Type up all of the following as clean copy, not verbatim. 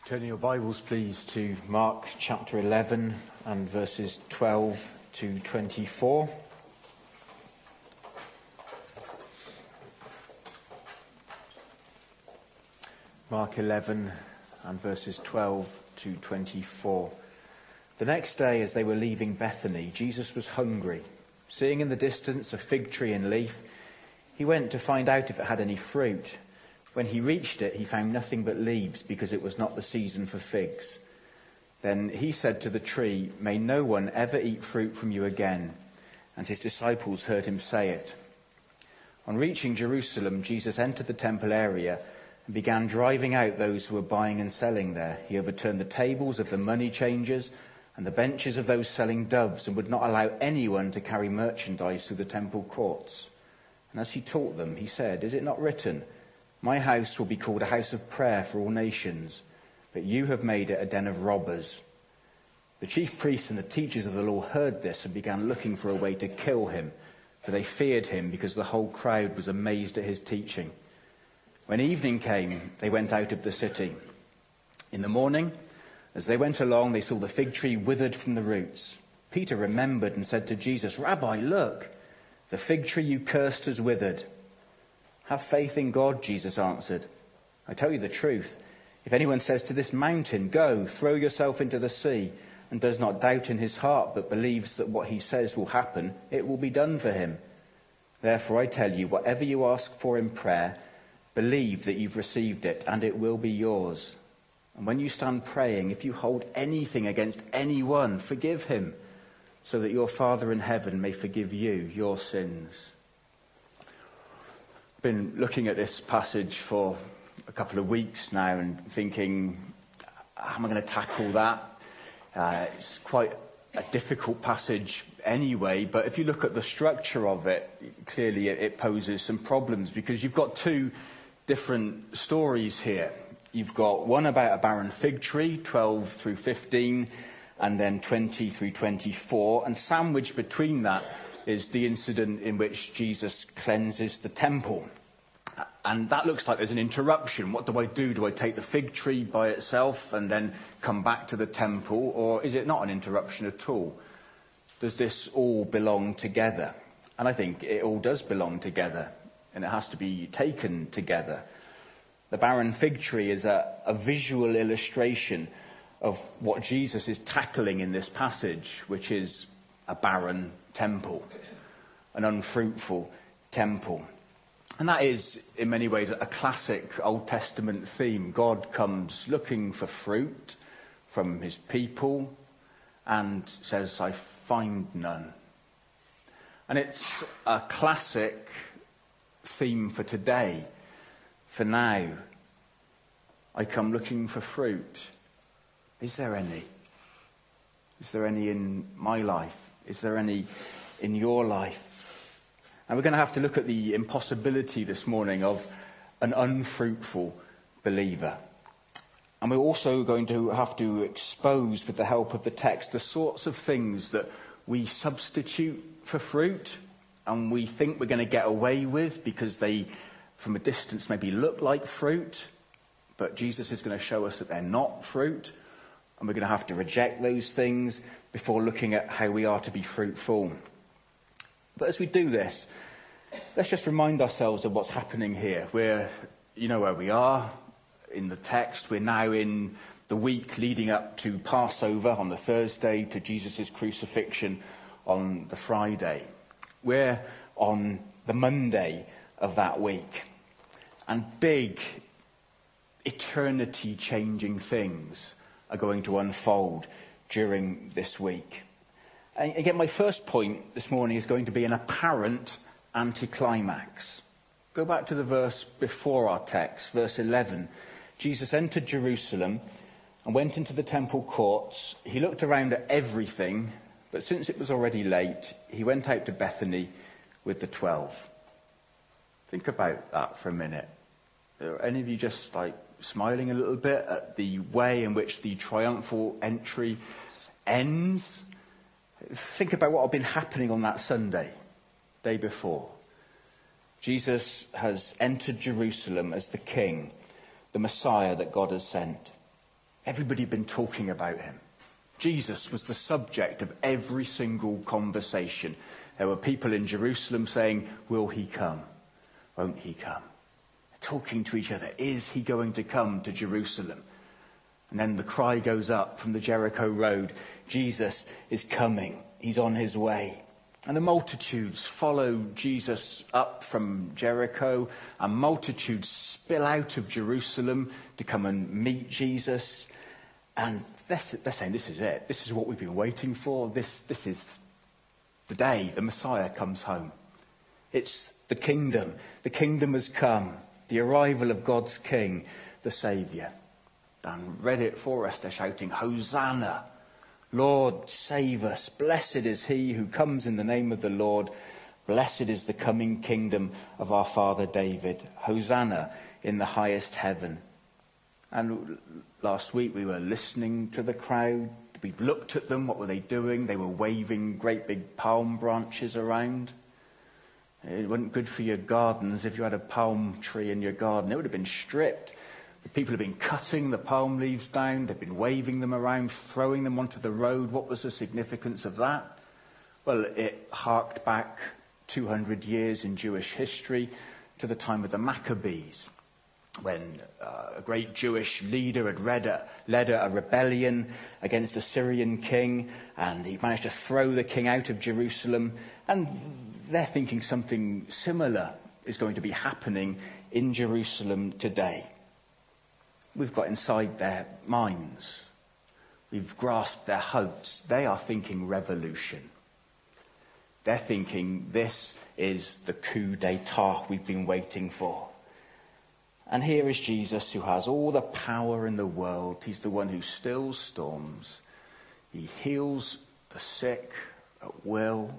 Turn your Bibles, please, to Mark chapter 11 and verses 12 to 24. Mark 11 and verses 12 to 24. The next day, as they were leaving Bethany, Jesus was hungry. Seeing in the distance a fig tree in leaf, he went to find out if it had any fruit. When he reached it, he found nothing but leaves, because it was not the season for figs. Then he said to the tree, "May no one ever eat fruit from you again." And his disciples heard him say it. On reaching Jerusalem, Jesus entered the temple area and began driving out those who were buying and selling there. He overturned the tables of the money changers and the benches of those selling doves, and would not allow anyone to carry merchandise through the temple courts. And as he taught them, he said, "Is it not written, 'My house will be called a house of prayer for all nations,' but you have made it a den of robbers." The chief priests and the teachers of the law heard this and began looking for a way to kill him, for they feared him, because the whole crowd was amazed at his teaching. When evening came, they went out of the city. In the morning, as they went along, they saw the fig tree withered from the roots. Peter remembered and said to Jesus, "Rabbi, look, the fig tree you cursed has withered." "Have faith in God," Jesus answered. "I tell you the truth. If anyone says to this mountain, 'Go, throw yourself into the sea,' and does not doubt in his heart, but believes that what he says will happen, it will be done for him. Therefore I tell you, whatever you ask for in prayer, believe that you've received it, and it will be yours. And when you stand praying, if you hold anything against anyone, forgive him, so that your Father in heaven may forgive you your sins." I've been looking at this passage for a couple of weeks now and thinking, how am I going to tackle that? It's quite a difficult passage anyway, but if you look at the structure of it, clearly it poses some problems, because you've got two different stories here. You've got one about a barren fig tree, 12 through 15, and then 20 through 24, and sandwiched between that is the incident in which Jesus cleanses the temple. And that looks like there's an interruption. What do I do? Do I take the fig tree by itself and then come back to the temple? Or is it not an interruption at all? Does this all belong together? And I think it all does belong together, and it has to be taken together. The barren fig tree is a visual illustration of what Jesus is tackling in this passage, which is a barren temple, an unfruitful temple. And that is, in many ways, a classic Old Testament theme. God comes looking for fruit from his people and says, "I find none." And it's a classic theme for today, for now. I come looking for fruit. Is there any? Is there any in my life? Is there any in your life? And we're going to have to look at the impossibility this morning of an unfruitful believer. And we're also going to have to expose, with the help of the text, the sorts of things that we substitute for fruit and we think we're going to get away with because they, from a distance, maybe look like fruit. But Jesus is going to show us that they're not fruit. And we're going to have to reject those things before looking at how we are to be fruitful. But as we do this, let's just remind ourselves of what's happening here. You know where we are in the text. We're now in the week leading up to Passover on the Thursday, to Jesus' crucifixion on the Friday. We're on the Monday of that week. And big, eternity-changing things are going to unfold during this week. And again, my first point this morning is going to be an apparent anticlimax. Go back to the verse before our text, verse 11. Jesus entered Jerusalem and went into the temple courts. He looked around at everything, but since it was already late, he went out to Bethany with the 12. Think about that for a minute. Are any of you just smiling a little bit at the way in which the triumphal entry ends? Think about what had been happening on that Sunday, day before. Jesus has entered Jerusalem as the King, the Messiah that God has sent. Everybody had been talking about him. Jesus was the subject of every single conversation. There were people in Jerusalem saying, will he come? Won't he come? Talking to each other, is he going to come to Jerusalem? And then the cry goes up from the Jericho road, Jesus is coming, he's on his way. And the multitudes follow Jesus up from Jericho, and multitudes spill out of Jerusalem to come and meet Jesus. And they're saying, this is it. This is what we've been waiting for. This is the day the Messiah comes home. It's the kingdom. The kingdom has come. The arrival of God's King, the Saviour. Dan read it for us. They're shouting, Hosanna! Lord, save us. Blessed is he who comes in the name of the Lord. Blessed is the coming kingdom of our father David. Hosanna in the highest heaven. And last week we were listening to the crowd. We looked at them. What were they doing? They were waving great big palm branches around. It wasn't good for your gardens if you had a palm tree in your garden. It would have been stripped. The people have been cutting the palm leaves down. They've been waving them around, throwing them onto the road. What was the significance of that? Well, it harked back 200 years in Jewish history to the time of the Maccabees, when a great Jewish leader had led a rebellion against a Syrian king, and he managed to throw the king out of Jerusalem. And they're thinking something similar is going to be happening in Jerusalem today. We've got inside their minds. We've grasped their hopes. They are thinking revolution. They're thinking this is the coup d'etat we've been waiting for. And here is Jesus, who has all the power in the world. He's the one who stills storms. He heals the sick at will.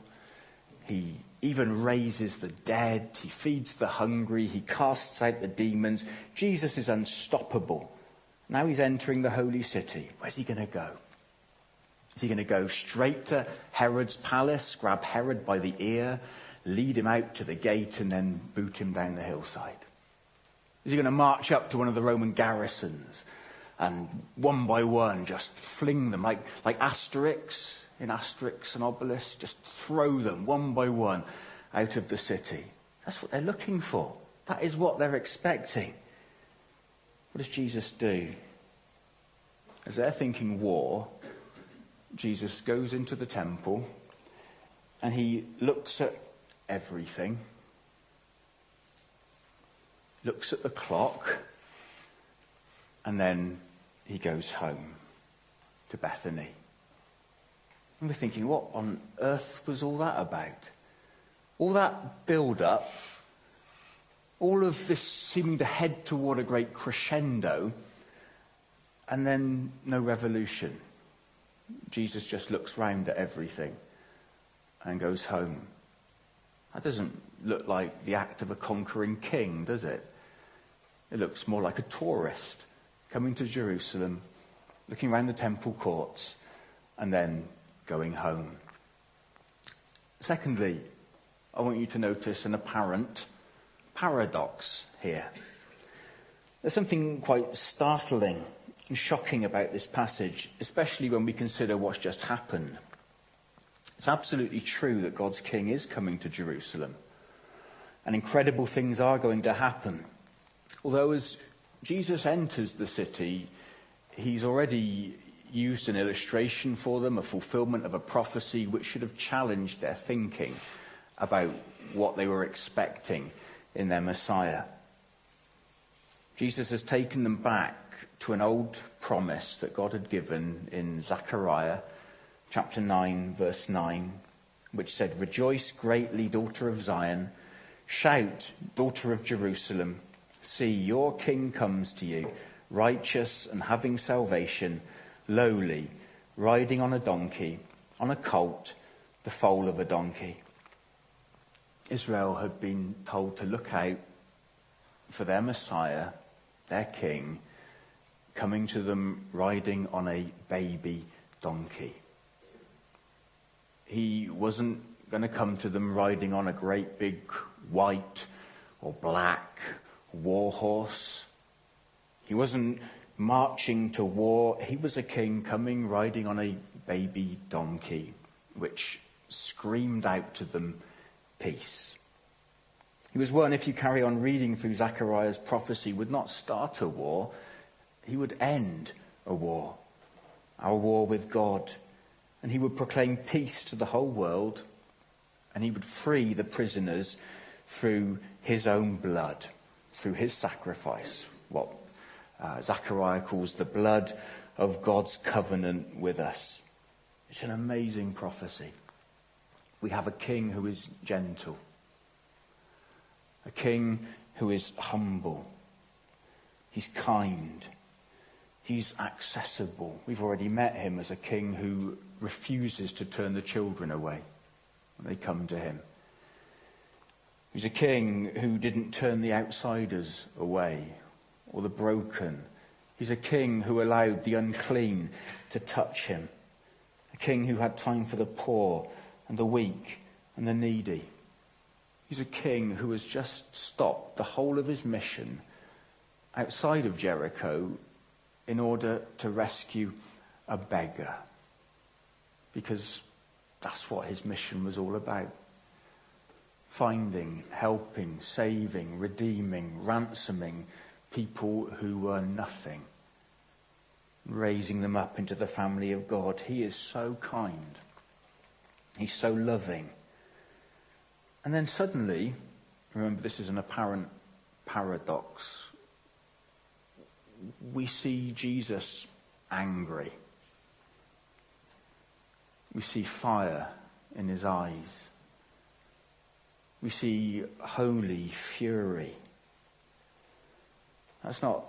He even raises the dead. He feeds the hungry. He casts out the demons. Jesus is unstoppable. Now he's entering the holy city. Where's he going to go? Is he going to go straight to Herod's palace, grab Herod by the ear, lead him out to the gate, and then boot him down the hillside? Is he going to march up to one of the Roman garrisons and one by one just fling them like Asterix in Asterix and Obelix, just throw them one by one out of the city? That's what they're looking for. That is what they're expecting. What does Jesus do? As they're thinking war, Jesus goes into the temple and he looks at everything. Looks at the clock, and then he goes home to Bethany. And we're thinking, what on earth was all that about? All that build-up, all of this seeming to head toward a great crescendo, and then no revolution. Jesus just looks round at everything and goes home. That doesn't look like the act of a conquering king, does it? It looks more like a tourist coming to Jerusalem, looking around the temple courts, and then going home. Secondly, I want you to notice an apparent paradox here. There's something quite startling and shocking about this passage, especially when we consider what's just happened. It's absolutely true that God's King is coming to Jerusalem, and incredible things are going to happen. Although as Jesus enters the city, he's already used an illustration for them, a fulfillment of a prophecy which should have challenged their thinking about what they were expecting in their Messiah. Jesus has taken them back to an old promise that God had given in Zechariah chapter 9, verse 9, which said, "Rejoice greatly, daughter of Zion. Shout, daughter of Jerusalem. See, your king comes to you, righteous and having salvation, lowly, riding on a donkey, on a colt, the foal of a donkey." Israel had been told to look out for their Messiah, their king, coming to them riding on a baby donkey. He wasn't going to come to them riding on a great big white or black war horse. He wasn't marching to war. He was a king coming riding on a baby donkey, which screamed out to them, peace. He was one, if you carry on reading through Zechariah's prophecy, would not start a war. He would end a war, our war with God. And he would proclaim peace to the whole world. And he would free the prisoners through his own blood, through his sacrifice. What Zechariah calls the blood of God's covenant with us. It's an amazing prophecy. We have a king who is gentle. A king who is humble. He's kind. He's accessible. We've already met him as a king who refuses to turn the children away when they come to him. He's a king who didn't turn the outsiders away or the broken. He's a king who allowed the unclean to touch him. A king who had time for the poor and the weak and the needy. He's a king who has just stopped the whole of his mission outside of Jericho in order to rescue a beggar. Because that's what his mission was all about. Finding, helping, saving, redeeming, ransoming people who were nothing. Raising them up into the family of God. He is so kind. He's so loving. And then suddenly, remember this is an apparent paradox, we see Jesus angry. We see fire in his eyes. We see holy fury. That's not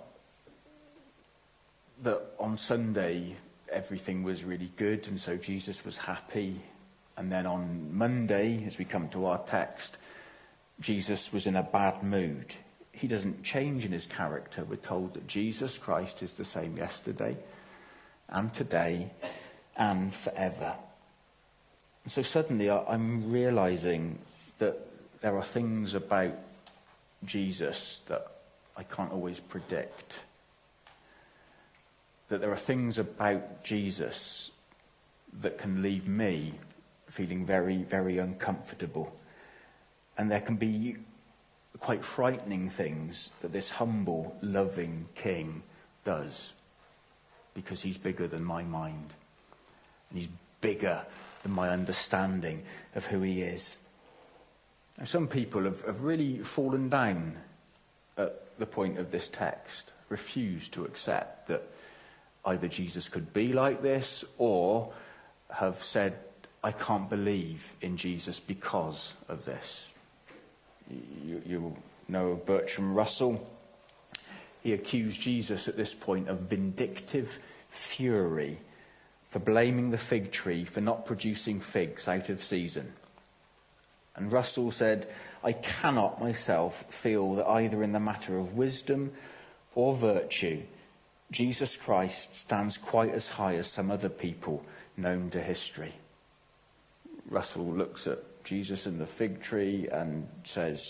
that on Sunday everything was really good and so Jesus was happy. And then on Monday, as we come to our text, Jesus was in a bad mood. He doesn't change in his character. We're told that Jesus Christ is the same yesterday and today and forever. And so suddenly I'm realizing that there are things about Jesus that I can't always predict. That there are things about Jesus that can leave me feeling very, very uncomfortable. And there can be quite frightening things that this humble, loving king does. Because he's bigger than my mind. And he's bigger than my understanding of who he is. Now, some people have really fallen down at the point of this text. Refused to accept that either Jesus could be like this, or have said, I can't believe in Jesus because of this. You know of Bertrand Russell. He accused Jesus at this point of vindictive fury for blaming the fig tree for not producing figs out of season. And Russell said, I cannot myself feel that either in the matter of wisdom or virtue, Jesus Christ stands quite as high as some other people known to history. Russell looks at Jesus and the fig tree and says,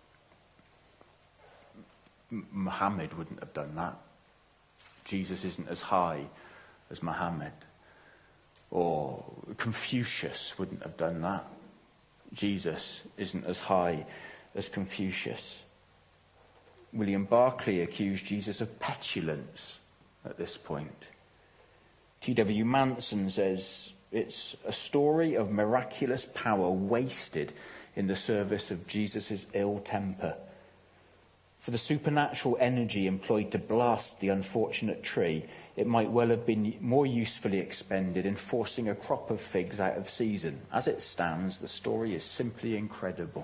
Muhammad wouldn't have done that. Jesus isn't as high as Muhammad. Or Confucius wouldn't have done that. Jesus isn't as high as Confucius. William Barclay accused Jesus of petulance at this point. T.W. Manson says, it's a story of miraculous power wasted in the service of Jesus' ill temper. For the supernatural energy employed to blast the unfortunate tree, it might well have been more usefully expended in forcing a crop of figs out of season. As it stands, the story is simply incredible.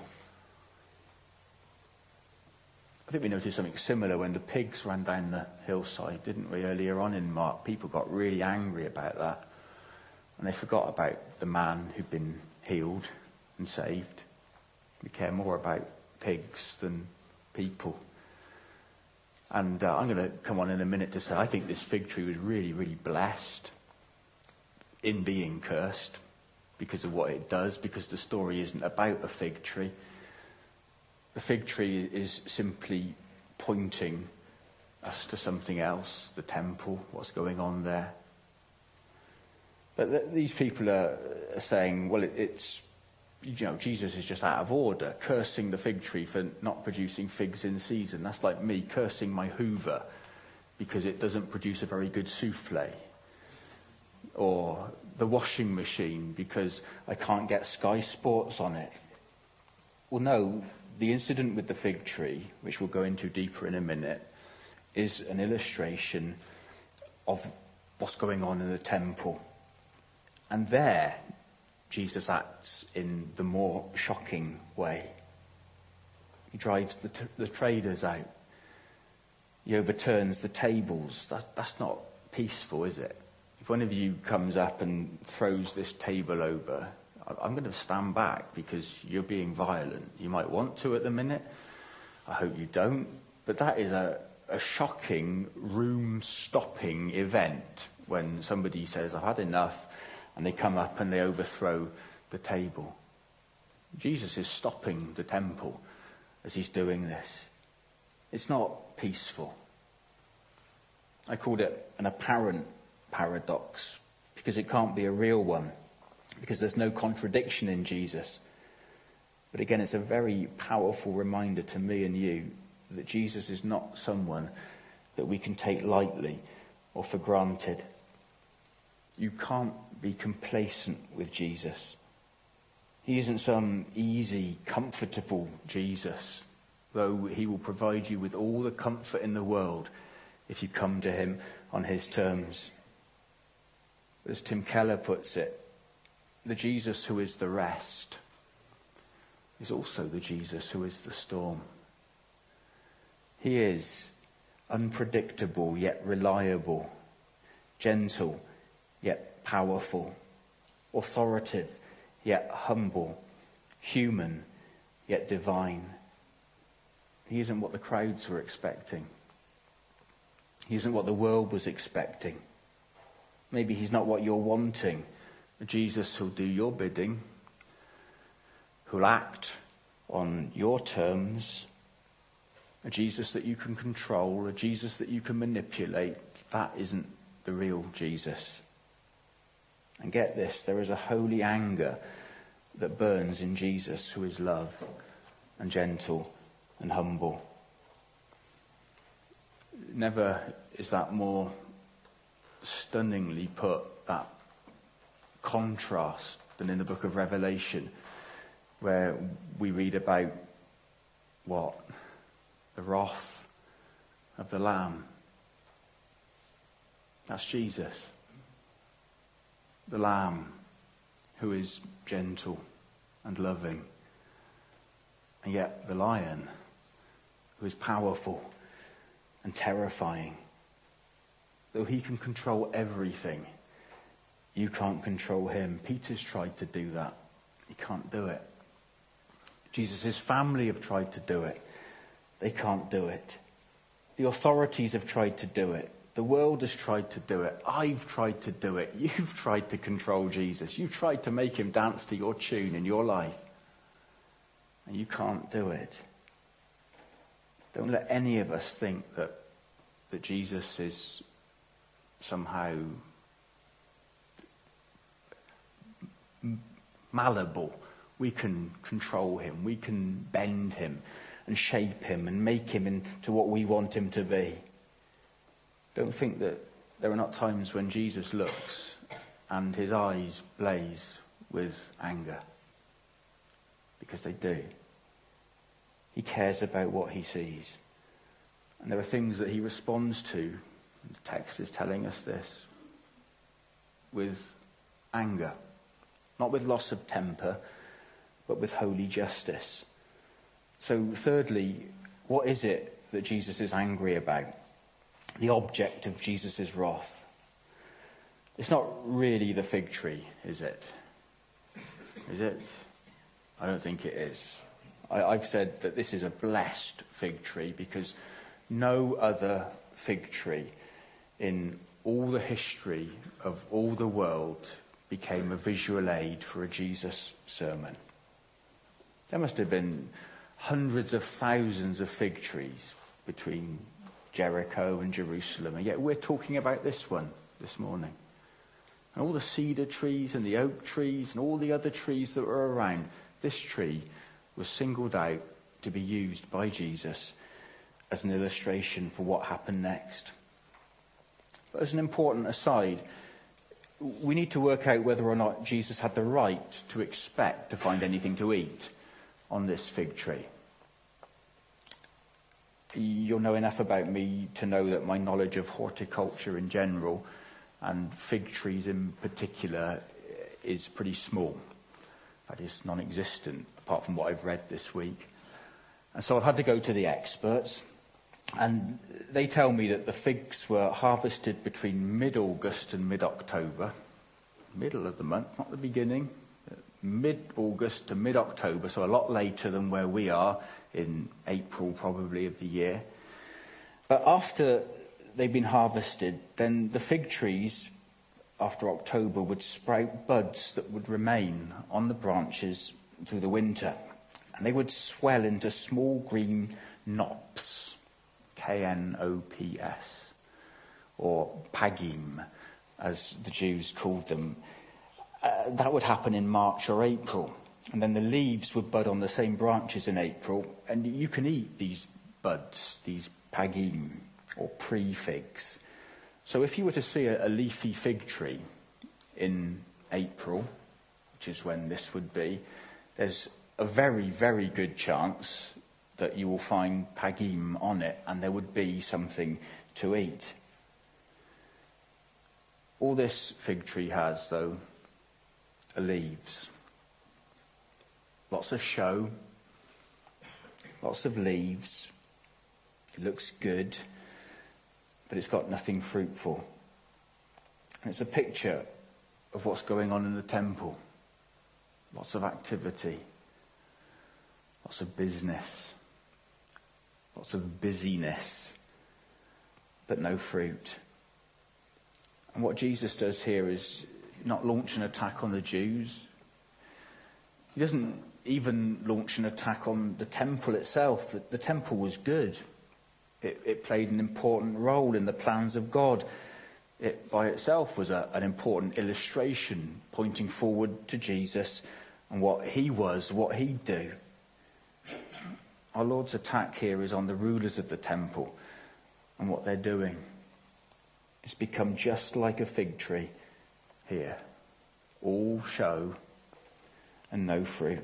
I think we noticed something similar when the pigs ran down the hillside, didn't we, earlier on in Mark? People got really angry about that. And they forgot about the man who'd been healed and saved. We care more about pigs than people. And I'm going to come on in a minute to say I think this fig tree was really, really blessed in being cursed because of what it does, because the story isn't about a fig tree. The fig tree is simply pointing us to something else, the temple, what's going on there. But these people are saying, well, it's, Jesus is just out of order, cursing the fig tree for not producing figs in season. That's like me cursing my Hoover because it doesn't produce a very good souffle. Or the washing machine because I can't get Sky Sports on it. Well, no, the incident with the fig tree, which we'll go into deeper in a minute, is an illustration of what's going on in the temple. And there, Jesus acts in the more shocking way. He drives the traders out. He overturns the tables. That's not peaceful, is it? If one of you comes up and throws this table over, I'm going to stand back because you're being violent. You might want to at the minute. I hope you don't. But that is a shocking, room-stopping event when somebody says, I've had enough, and they come up and they overthrow the table. Jesus is stopping the temple as he's doing this. It's not peaceful. I called it an apparent paradox because it can't be a real one, because there's no contradiction in Jesus. But again, it's a very powerful reminder to me and you that Jesus is not someone that we can take lightly or for granted. You can't be complacent with Jesus. He isn't some easy, comfortable Jesus, though he will provide you with all the comfort in the world if you come to him on his terms. As Tim Keller puts it, the Jesus who is the rest is also the Jesus who is the storm. He is unpredictable yet reliable, gentle yet powerful, authoritative yet humble, human yet divine. He isn't what the crowds were expecting. He isn't what the world was expecting. Maybe he's not what you're wanting. A Jesus who'll do your bidding, who'll act on your terms, a Jesus that you can control, a Jesus that you can manipulate. That isn't the real Jesus. And get this, there is a holy anger that burns in Jesus, who is love and gentle and humble. Never is that more stunningly put, that contrast, than in the book of Revelation, where we read about what? The wrath of the Lamb. That's Jesus. The Lamb who is gentle and loving. And yet the Lion who is powerful and terrifying. Though he can control everything, you can't control him. Peter's tried to do that. He can't do it. Jesus' family have tried to do it. They can't do it. The authorities have tried to do it. The world has tried to do it. I've tried to do it. You've tried to control Jesus. You've tried to make him dance to your tune in your life. And you can't do it. Don't let any of us think that Jesus is somehow malleable. We can control him. We can bend him and shape him and make him into what we want him to be. Don't think that there are not times when Jesus looks and his eyes blaze with anger. Because they do. He cares about what he sees. And there are things that he responds to. The text is telling us this. With anger. Not with loss of temper, but with holy justice. So thirdly, what is it that Jesus is angry about? The object of Jesus' wrath. It's not really the fig tree, is it? Is it? I don't think it is. I've said that this is a blessed fig tree because no other fig tree in all the history of all the world became a visual aid for a Jesus sermon. There must have been hundreds of thousands of fig trees between Jericho and Jerusalem, and yet we're talking about this one this morning. And all the cedar trees and the oak trees and all the other trees that were around, this tree was singled out to be used by Jesus as an illustration for what happened next. But as an important aside, we need to work out whether or not Jesus had the right to expect to find anything to eat on this fig tree. You'll know enough about me to know that my knowledge of horticulture in general and fig trees in particular is pretty small. That is non-existent, apart from what I've read this week. And so I've had to go to the experts, and they tell me that the figs were harvested between mid-August and mid-October. Middle of the month, not the beginning. Mid-August to mid-October, so a lot later than where we are in April probably of the year. But after they've been harvested, then the fig trees after October would sprout buds that would remain on the branches through the winter. And they would swell into small green knops, K-N-O-P-S, or pagim, as the Jews called them. That would happen in March or April. And then the leaves would bud on the same branches in April. And you can eat these buds, these pagim, or pre-figs. So if you were to see a leafy fig tree in April, which is when this would be, there's a very, very good chance that you will find pagim on it, and there would be something to eat. All this fig tree has, though, are leaves. Lots of show, lots of leaves. It looks good, but it's got nothing fruitful. And it's a picture of what's going on in the temple. Lots of activity, lots of business, lots of busyness, but no fruit. And what Jesus does here is not launch an attack on the Jews. He doesn't even launch an attack on the temple itself. The temple was good. It played an important role in the plans of God. It by itself was an important illustration pointing forward to Jesus and what he was, what he'd do. Our Lord's attack here is on the rulers of the temple and what they're doing. It's become just like a fig tree here. All show and no fruit.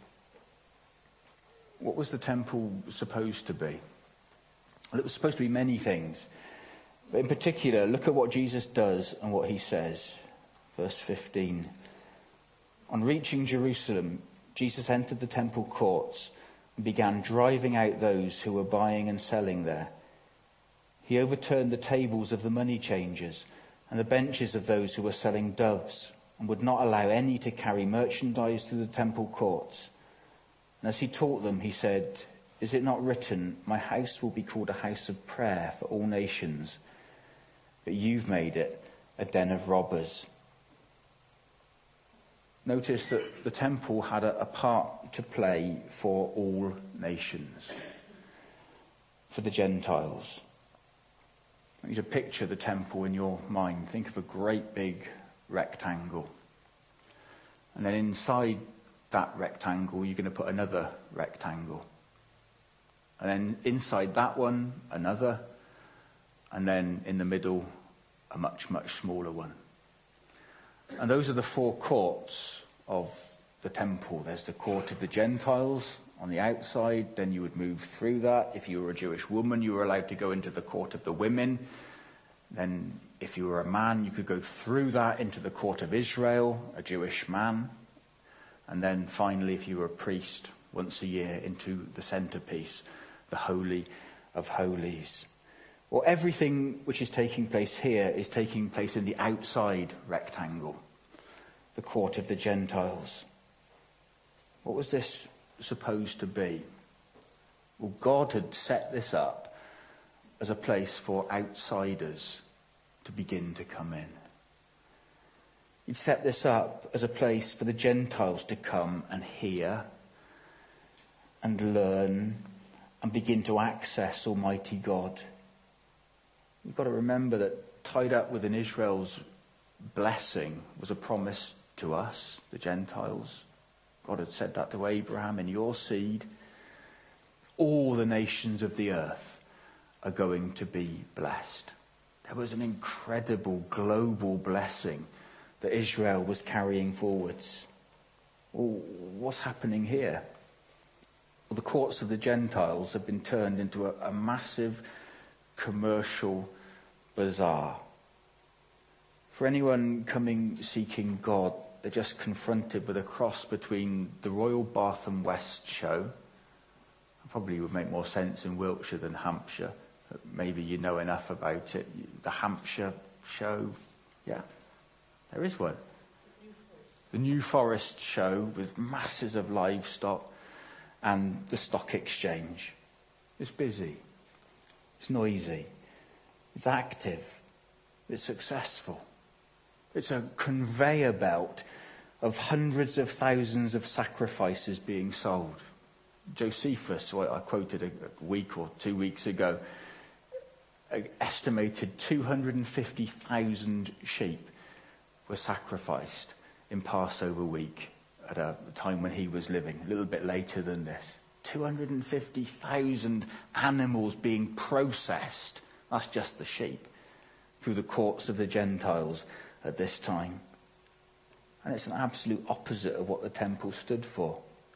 What was the temple supposed to be? Well, it was supposed to be many things. But in particular, look at what Jesus does and what he says. Verse 15. On reaching Jerusalem, Jesus entered the temple courts and began driving out those who were buying and selling there. He overturned the tables of the money changers and the benches of those who were selling doves, and would not allow any to carry merchandise through the temple courts. And as he taught them, he said, "Is it not written, 'My house will be called a house of prayer for all nations'? But you've made it a den of robbers." Notice that the temple had a part to play for all nations, for the Gentiles. I want you to picture the temple in your mind. Think of a great big rectangle. And then inside that rectangle, you're going to put another rectangle. And then inside that one, another. And then in the middle, a much, much smaller one. And those are the four courts of the temple. There's the court of the Gentiles on the outside. Then you would move through that. If you were a Jewish woman, you were allowed to go into the court of the women. Then if you were a man, you could go through that into the court of Israel, a Jewish man. And then finally, if you were a priest, once a year into the centerpiece, the Holy of Holies. Well, everything which is taking place here is taking place in the outside rectangle, the court of the Gentiles. What was this supposed to be? Well, God had set this up as a place for outsiders to begin to come in. He'd set this up as a place for the Gentiles to come and hear and learn and begin to access Almighty God. You've got to remember that tied up within Israel's blessing was a promise to us, the Gentiles. God had said that to Abraham: in your seed, all the nations of the earth are going to be blessed. There was an incredible global blessing that Israel was carrying forwards. Well, what's happening here? Well, the courts of the Gentiles have been turned into a massive commercial bazaar. For anyone coming seeking God, they're just confronted with a cross between the Royal Bath and West show. Probably would make more sense in Wiltshire than Hampshire. Maybe you know enough about it. The Hampshire show, yeah, there is one. The New Forest show with masses of livestock, and the stock exchange. It's busy. It's noisy. It's active. It's successful. It's a conveyor belt of hundreds of thousands of sacrifices being sold. Josephus, who I quoted a week or 2 weeks ago, estimated 250,000 sheep were sacrificed in Passover week at a time when he was living, a little bit later than this. 250,000 animals being processed, that's just the sheep, through the courts of the Gentiles at this time. And it's an absolute opposite of what the temple stood for.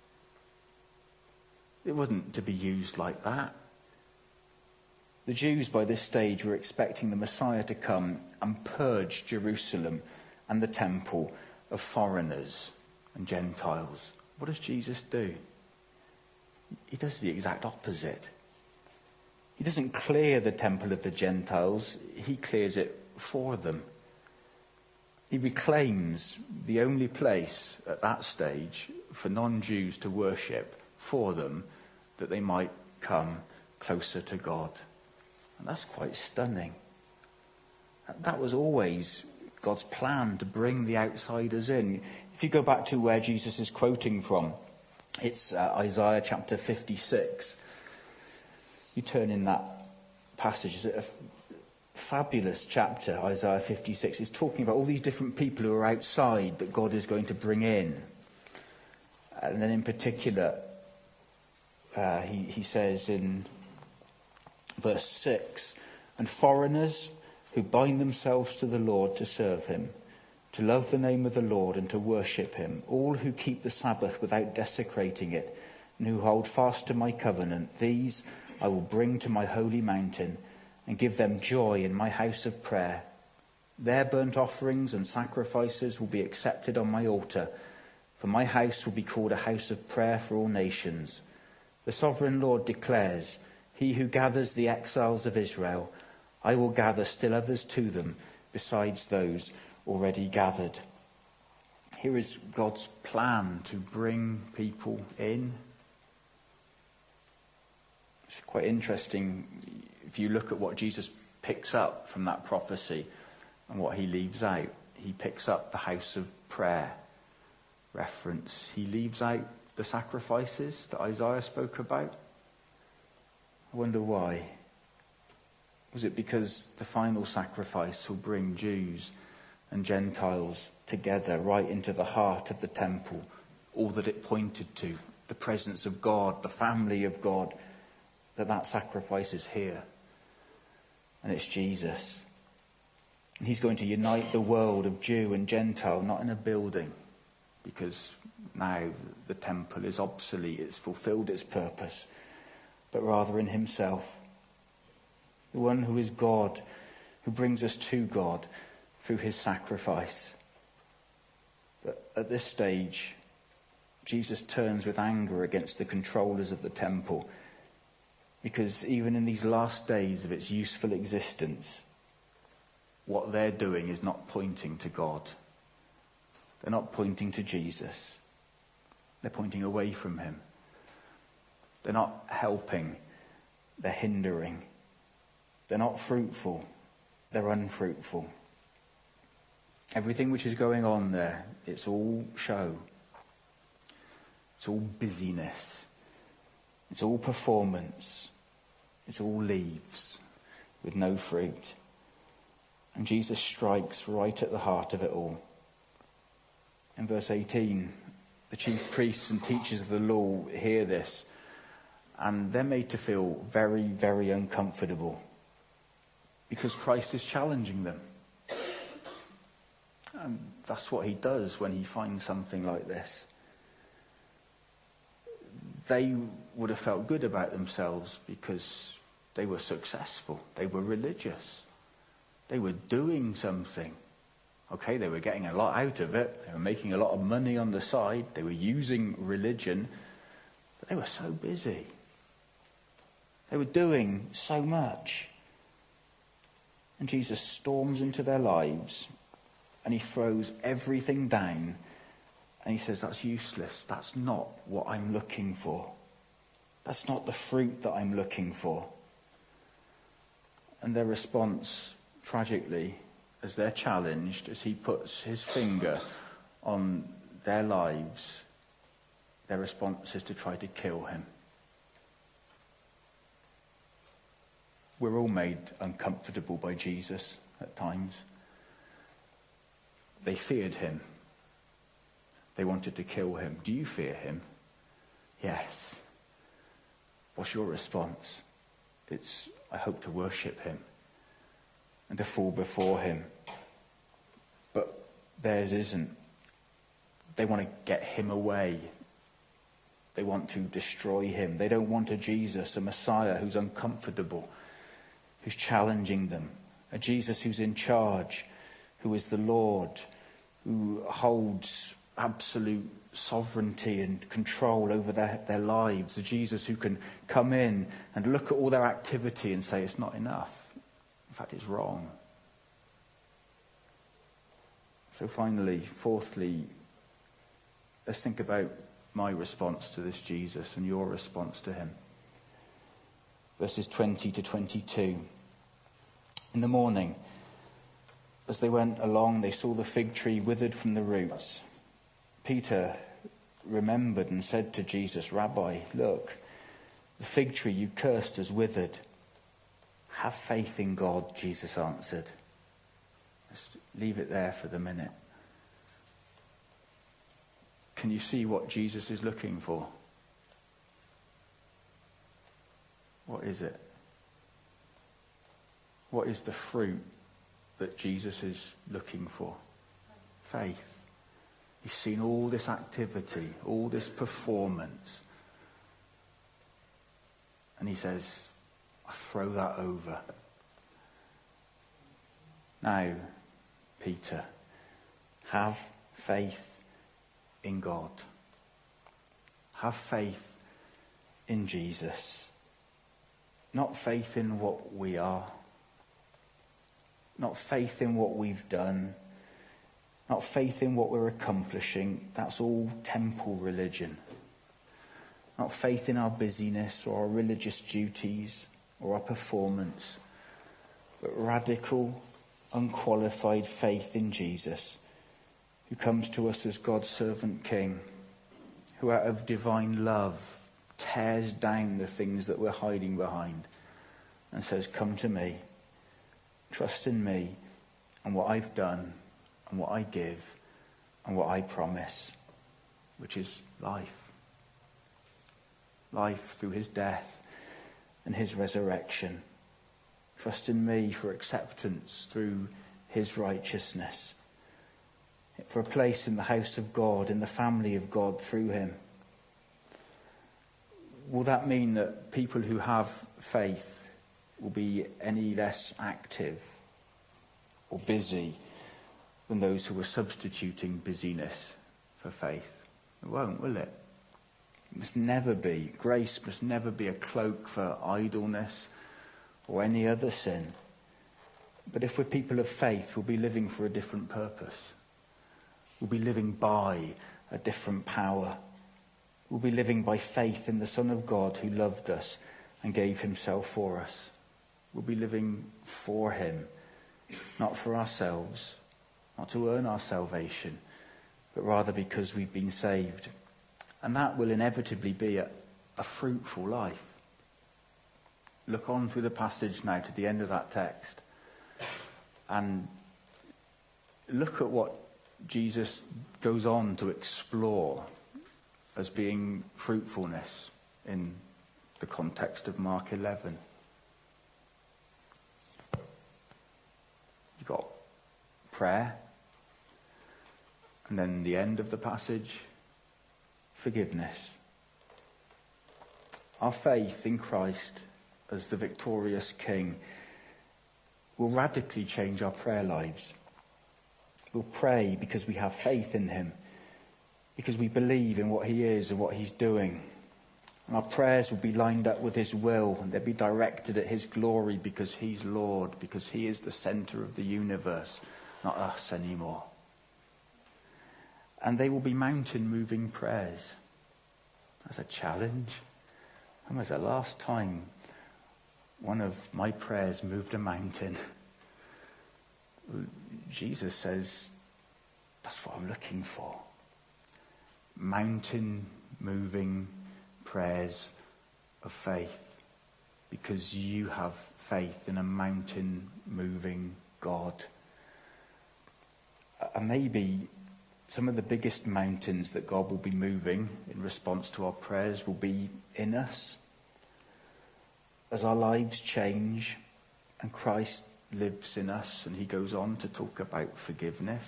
It wasn't to be used like that. The Jews by this stage were expecting the Messiah to come and purge Jerusalem and the temple of foreigners and Gentiles. What does Jesus do? He does the exact opposite. He doesn't clear the temple of the Gentiles, he clears it for them. He reclaims the only place at that stage for non-Jews to worship for them, that they might come closer to God. And that's quite stunning. That was always God's plan, to bring the outsiders in. If you go back to where Jesus is quoting from, it's Isaiah chapter 56. You turn in that passage. It's a fabulous chapter, Isaiah 56. It's talking about all these different people who are outside that God is going to bring in. And then in particular, he says in verse 6, and foreigners who bind themselves to the Lord to serve him, to love the name of the Lord and to worship him, all who keep the Sabbath without desecrating it, and who hold fast to my covenant, these I will bring to my holy mountain and give them joy in my house of prayer. Their burnt offerings and sacrifices will be accepted on my altar, for my house will be called a house of prayer for all nations. The sovereign Lord declares, he who gathers the exiles of Israel, I will gather still others to them, besides those already gathered. Here is God's plan to bring people in. It's quite interesting if you look at what Jesus picks up from that prophecy and what he leaves out. He picks up the house of prayer reference. He leaves out the sacrifices that Isaiah spoke about. I wonder why. Was it because the final sacrifice will bring Jews and Gentiles together right into the heart of the temple, all that it pointed to, the presence of God, the family of God, that sacrifice is here. And it's Jesus. And he's going to unite the world of Jew and Gentile, not in a building, because now the temple is obsolete, it's fulfilled its purpose, but rather in himself. The one who is God, who brings us to God through his sacrifice. But at this stage, Jesus turns with anger against the controllers of the temple, because even in these last days of its useful existence, what they're doing is not pointing to God. They're not pointing to Jesus. They're pointing away from him. They're not helping. They're hindering. They're not fruitful. They're unfruitful. Everything which is going on there, it's all show. It's all busyness. It's all performance. It's all leaves with no fruit. And Jesus strikes right at the heart of it all. In verse 18, the chief priests and teachers of the law hear this, and they're made to feel very, very uncomfortable because Christ is challenging them. And that's what he does when he finds something like this. They would have felt good about themselves because they were successful. They were religious. They were doing something. Okay, they were getting a lot out of it. They were making a lot of money on the side. They were using religion. But they were so busy. They were doing so much. And Jesus storms into their lives and he throws everything down and he says, that's useless. That's not what I'm looking for. That's not the fruit that I'm looking for. And their response, tragically, as they're challenged, as he puts his finger on their lives, their response is to try to kill him. We're all made uncomfortable by Jesus at times. They feared him. They wanted to kill him. Do you fear him? Yes. What's your response? It's, I hope to worship him and to fall before him. But theirs isn't. They want to get him away. They want to destroy him. They don't want a Jesus, a Messiah who's uncomfortable, who's challenging them, a Jesus who's in charge, who is the Lord, who holds absolute sovereignty and control over their lives, a Jesus who can come in and look at all their activity and say it's not enough. In fact, it's wrong. So finally, fourthly, let's think about my response to this Jesus and your response to him. Verses 20 to 22. In the morning, as they went along, they saw the fig tree withered from the roots. Peter remembered and said to Jesus, Rabbi, look, the fig tree you cursed has withered. Have faith in God, Jesus answered. Let's leave it there for the minute. Can you see what Jesus is looking for? What is it? What is the fruit that Jesus is looking for? Faith. He's seen all this activity, all this performance. And he says, I throw that over. Now, Peter, have faith in God. Have faith in Jesus. Not faith in what we are. Not faith in what we've done. Not faith in what we're accomplishing. That's all temple religion. Not faith in our busyness or our religious duties or our performance. But radical, unqualified faith in Jesus, who comes to us as God's servant king, who out of divine love tears down the things that we're hiding behind and says, come to me, trust in me and what I've done and what I give and what I promise, which is life. Life through his death and his resurrection. Trust in me for acceptance through his righteousness. For a place in the house of God, in the family of God through him. Will that mean that people who have faith will be any less active or busy than those who are substituting busyness for faith? It won't, will it? It must never be. Grace must never be a cloak for idleness or any other sin. But if we're people of faith, we'll be living for a different purpose. We'll be living by a different power. We'll be living by faith in the Son of God who loved us and gave himself for us. We'll be living for him, not for ourselves, not to earn our salvation, but rather because we've been saved. And that will inevitably be a fruitful life. look on through the passage now to the end of that text and look at what Jesus goes on to explore as being fruitfulness in the context of Mark 11. You've got prayer, and then the end of the passage, forgiveness. Our faith in Christ as the victorious King will radically change our prayer lives. We'll pray because we have faith in him, because we believe in what he is and what he's doing. And our prayers will be lined up with his will, and they'll be directed at his glory because he's Lord, because he is the centre of the universe, not us anymore. And they will be mountain-moving prayers. That's a challenge. When was the last time one of my prayers moved a mountain? Jesus says, that's what I'm looking for. Mountain-moving prayers of faith, because you have faith in a mountain-moving God. And maybe some of the biggest mountains that God will be moving in response to our prayers will be in us. As our lives change and Christ lives in us and he goes on to talk about forgiveness.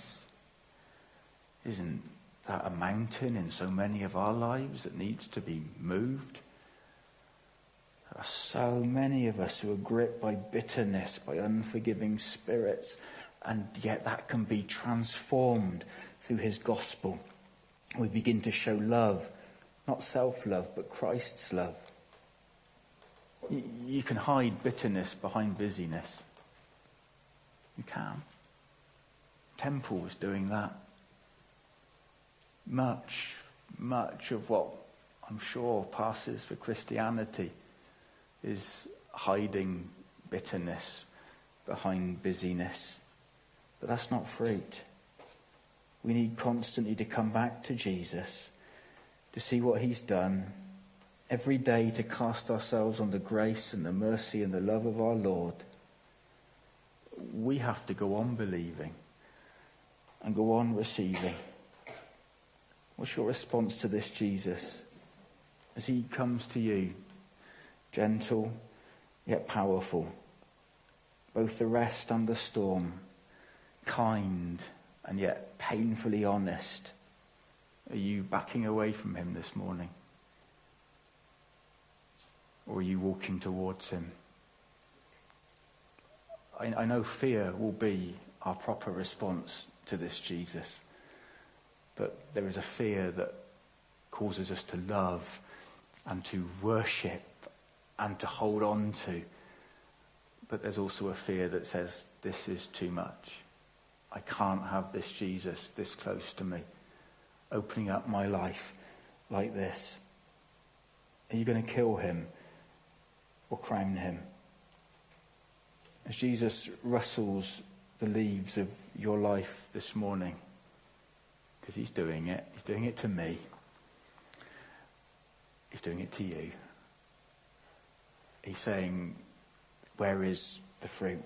Isn't that a mountain in so many of our lives that needs to be moved? There are so many of us who are gripped by bitterness, by unforgiving spirits, and yet that can be transformed through his gospel. We begin to show love, not self-love, but Christ's love. You can hide bitterness behind busyness. You can. Temple was doing that. Much of what I'm sure passes for Christianity is hiding bitterness behind busyness. But that's not fruit. We need constantly to come back to Jesus, to see what he's done, every day to cast ourselves on the grace and the mercy and the love of our Lord. We have to go on believing and go on receiving. What's your response to this Jesus as he comes to you, gentle yet powerful, both the rest and the storm, kind and yet painfully honest? Are you backing away from him this morning? Or are you walking towards him? I know fear will be our proper response to this Jesus. But there is a fear that causes us to love and to worship and to hold on to. But there's also a fear that says, this is too much. I can't have this Jesus this close to me, opening up my life like this. Are you going to kill him or crown him? As Jesus rustles the leaves of your life this morning, because he's doing it to me, he's doing it to you. He's saying, where is the fruit?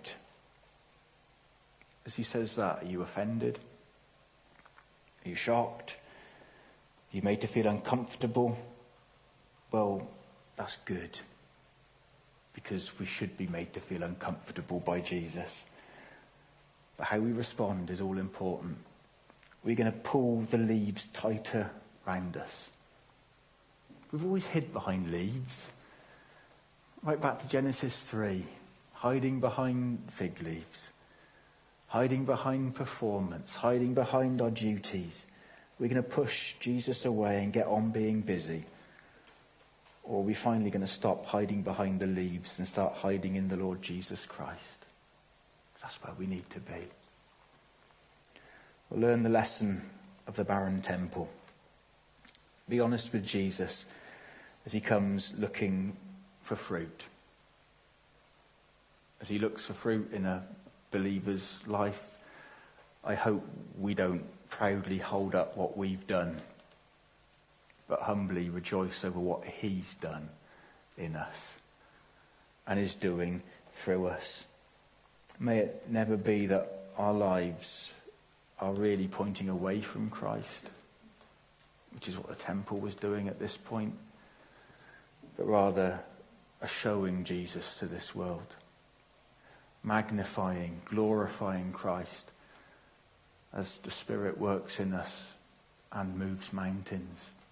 As he says that, are you offended? Are you shocked? Are you made to feel uncomfortable? Well, that's good, because we should be made to feel uncomfortable by Jesus. But how we respond is all important. We're going to pull the leaves tighter round us. We've always hid behind leaves. Right back to Genesis 3. Hiding behind fig leaves. Hiding behind performance. Hiding behind our duties. We're going to push Jesus away and get on being busy. Or are we finally going to stop hiding behind the leaves and start hiding in the Lord Jesus Christ? That's where we need to be. We'll learn the lesson of the barren temple. Be honest with Jesus as he comes looking for fruit. As he looks for fruit in a believer's life, I hope we don't proudly hold up what we've done, but humbly rejoice over what he's done in us. and is doing through us. May it never be that our lives are really pointing away from Christ, which is what the temple was doing at this point, but rather are showing Jesus to this world, magnifying, glorifying Christ as the Spirit works in us and moves mountains.